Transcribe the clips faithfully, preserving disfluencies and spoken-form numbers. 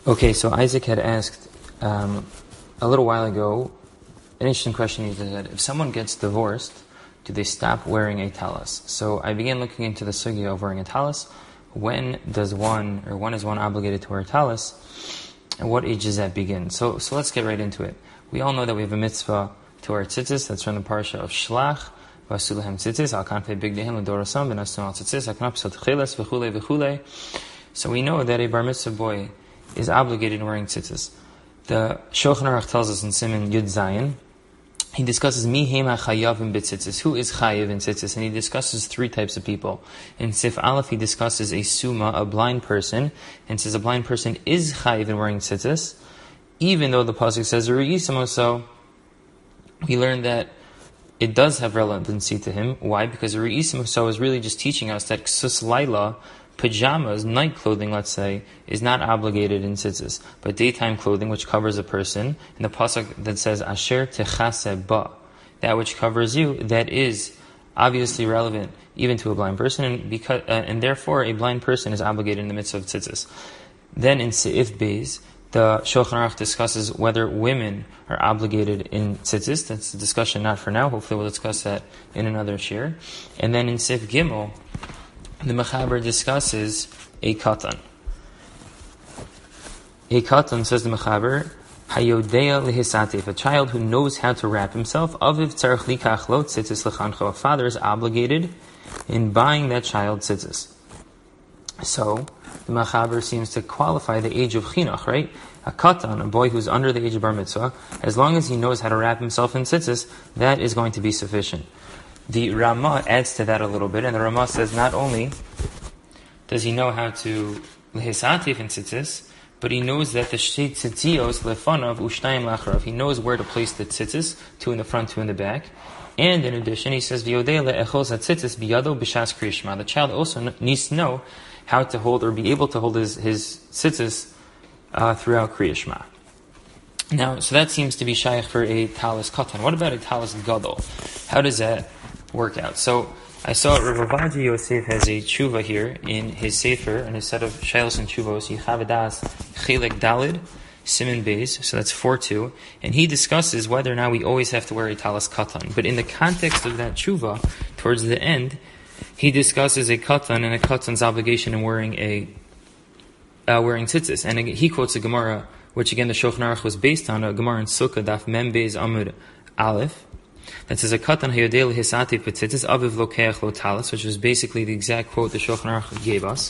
Okay, so Isaac had asked um, a little while ago an interesting question. He said, if someone gets divorced, do they stop wearing a talis? So I began looking into the sugya of wearing a talis. When does one, or when is one obligated to wear a talis? And what age does that begin? So so let's get right into it. We all know that we have a mitzvah to wear tzitzis. That's from the parsha of Shlach. Vasulahem tzitzis, al kanfei bigdehem l'dorasam, v'nasun al tzitzis, aknap sot chiles, v'chule v'chule. So we know that a bar mitzvah boy is obligated in wearing tzitzis. The Shulchan Aruch tells us in Siman Yud Zayin, he discusses mi hema chayavim b'tzitzis, who is chayiv in tzitzis, and he discusses three types of people. In Sif Aleph, he discusses a suma, a blind person, and says a blind person is chayiv in wearing tzitzis, even though the pasuk says re'isamo. So we learned that it does have relevancy to him. Why? Because re'isamo so is really just teaching us that ksus laila, pajamas, night clothing, let's say, is not obligated in tzitzis, but daytime clothing, which covers a person, and the pasuk that says asher techase ba, that which covers you, that is obviously relevant even to a blind person, and because uh, and therefore a blind person is obligated in the midst of tzitzis. Then in Seif Beis, the Shulchan Aruch discusses whether women are obligated in tzitzis. That's a discussion not for now. Hopefully we'll discuss that in another shir. And then in Seif Gimel, the Mechaber discusses a katan. A katan, says the Mechaber, hayodea lehisatif, a child who knows how to wrap himself. Aviv tzarich likach lo tzitzis lechancho, a father is obligated in buying that child tzitzis. So the Mechaber seems to qualify the age of chinuch, right? A katan, a boy who's under the age of bar mitzvah, as long as he knows how to wrap himself in tzitzis, that is going to be sufficient. The Ramah adds to that a little bit, and the Ramah says not only does he know how to lehisatif in tzitzis, but he knows that the shtei tzitzios lefanav ushtayim lacharav. He knows where to place the tzitzis, two in the front, two in the back. And in addition, he says v'yodei le'echos hatzitzis biyado b'shas kriyas shema. The child also needs to know how to hold or be able to hold his, his tzitzis uh, throughout kriyas shema. Now, so that seems to be shaykh for a talis katan. What about a talis gadol? How does that work out? So I saw Rav Ovadia Yosef has a tshuva here in his sefer, in his set of shaylos and tshuvos, Yichavadas Chelek Dalid Siman Beis, so that's four two, and he discusses whether or not we always have to wear a talis katan. But in the context of that tshuva, towards the end, he discusses a katan and a katan's obligation in wearing a uh, wearing tzitzis, and he quotes a Gemara, which again the Shulchan Aruch was based on, a Gemara in Sukkah Daf Mem Beis Amud Aleph, that says a katan hayodel hisatif b'tzitzis aviv lokeach lo talis, which was basically the exact quote the Shulchan Aruch gave us.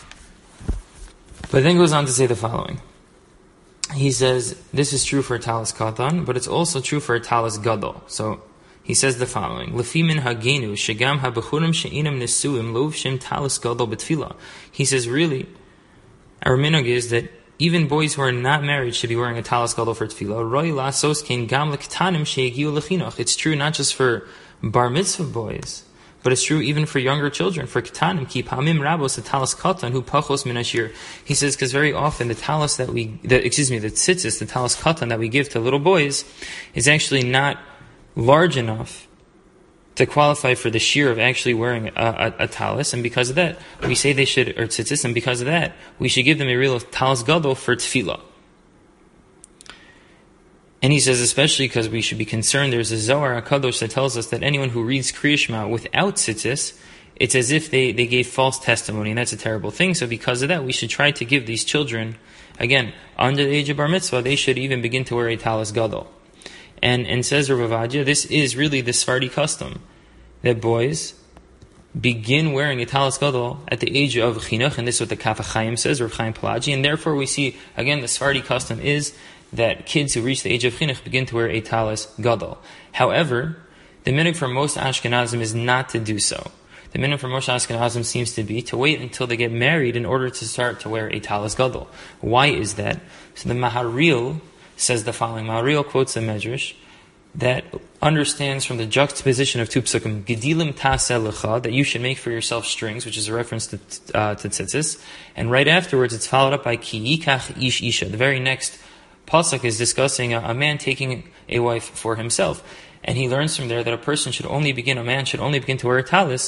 But then goes on to say the following. He says this is true for a talis katan, but it's also true for a talis gadol. So he says the following: Lefi min hagenu shegam habechurim she'inam nesuim lovshim talis gadol b'tfila. He says really, our minhag is that even boys who are not married should be wearing a talis gadol for tefillah. Roi lasos kein gam lektanim she'egiu lechinuch. It's true not just for bar mitzvah boys, but it's true even for younger children. For ketanim, ki pamim rabos, the talis katan hu pachos min ashir. He says because very often the talis that we, the, excuse me, the tzitzis, the talis katan that we give to little boys, is actually not large enough to qualify for the shear of actually wearing a, a, a talis, and because of that, we say they should, or tzitzis, and because of that, we should give them a real talis gadol for tefillah. And he says, especially because we should be concerned, there's a Zohar HaKadosh that tells us that anyone who reads Kriya Shema without tzitzis, it's as if they, they gave false testimony, and that's a terrible thing. So because of that, we should try to give these children, again, under the age of bar mitzvah, they should even begin to wear a talis gadol. And and says Rav Ovadia, this is really the Sephardi custom, that boys begin wearing a talis gadol at the age of chinuch, and this is what the Kaf HaChaim says, Rav Chaim Pelagi, and therefore we see, again, the Sephardi custom is that kids who reach the age of chinuch begin to wear a talis gadol. However, the minhag for most Ashkenazim is not to do so. The minhag for most Ashkenazim seems to be to wait until they get married in order to start to wear a talis gadol. Why is that? So the Maharil says the following. Maharil quotes the Medrash that understands from the juxtaposition of two psukim, Gedilim taseh lecha, that you should make for yourself strings, which is a reference to uh, to tzitzis, and right afterwards it's followed up by ki yikach ish isha. The very next pasuk is discussing a, a man taking a wife for himself, and he learns from there that a person should only begin, a man should only begin to wear a talis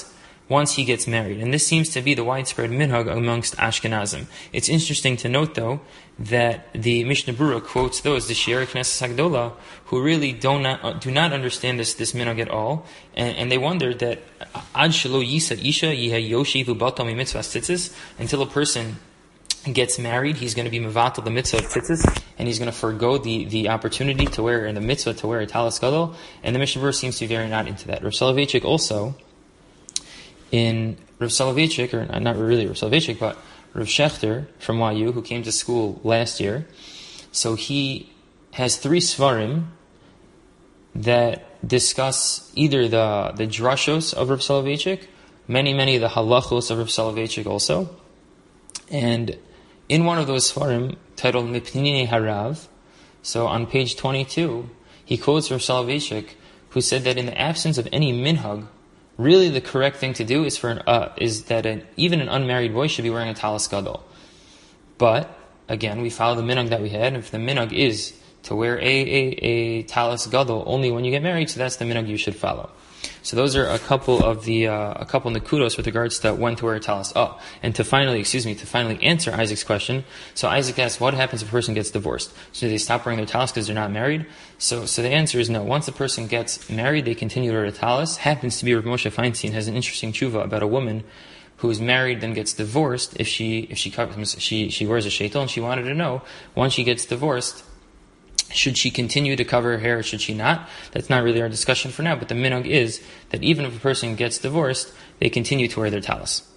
once he gets married. And this seems to be the widespread minhag amongst Ashkenazim. It's interesting to note, though, that the Mishnah Berurah quotes those, the Shiur Knesset Hagdolah, who really do not, do not understand this, this minhag at all. And, and they wonder that Ad shelo yisa isha yiha yoshivu bato mi mitzvah tzitzis, until a person gets married, he's going to be mevatel the mitzvah of tzitzis, and he's going to forego the, the opportunity to wear, in the mitzvah to wear a talis gadol. And the Mishnah Berurah seems to be very not into that. Rav Soloveitchik also, in Rav Soloveitchik, or not really Rav Soloveitchik, but Rav Shechter from Y U, who came to school last year, so he has three svarim that discuss either the, the drashos of Rav Soloveitchik, many, many of the halachos of Rav Soloveitchik also. And in one of those svarim, titled Mipnei Harav, so on page twenty-two, he quotes Rav Soloveitchik, who said that in the absence of any minhag, really the correct thing to do is for an, uh, is that an, even an unmarried boy should be wearing a talis gadol. But, again, we follow the minhag that we had, and if the minhag is to wear a, a, a talis gadol only when you get married, so that's the minhag you should follow. So those are a couple of the uh, a couple of nekudos with regards to when to wear a talis. Oh, and to finally, excuse me, to finally answer Isaac's question. So Isaac asked, what happens if a person gets divorced? So do they stop wearing their talis because they're not married? So, so the answer is no. Once a person gets married, they continue to wear a talis. Happens to be Rav Moshe Feinstein has an interesting tshuva about a woman who is married then gets divorced. If she if she she she wears a sheitel, and she wanted to know, once she gets divorced, should she continue to cover her hair or should she not? That's not really our discussion for now, but the minhag is that even if a person gets divorced, they continue to wear their talis.